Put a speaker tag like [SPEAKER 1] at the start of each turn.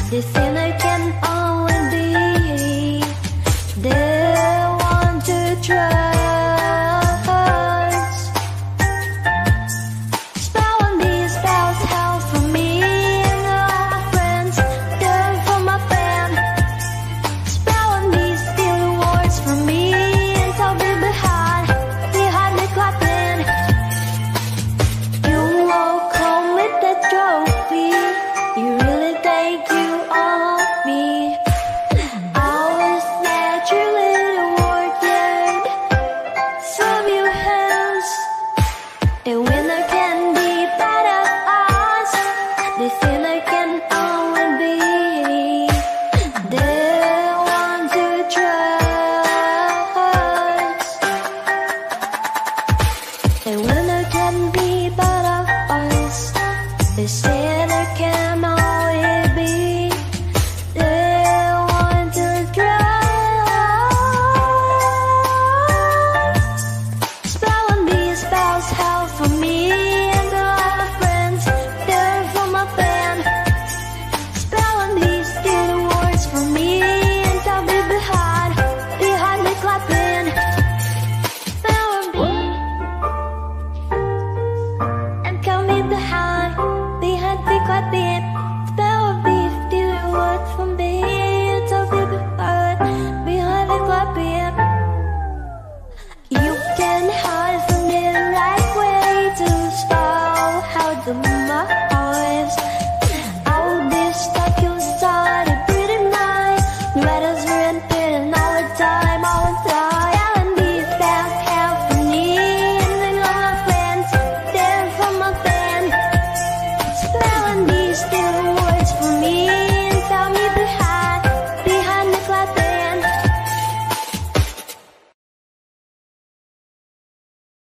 [SPEAKER 1] The sinner can only be the one to trust. Spell on these spells, help from me and all my friends, down for my band. Spell on these still words from me and tell me behind the curtain. You walk home with that trophy. You really think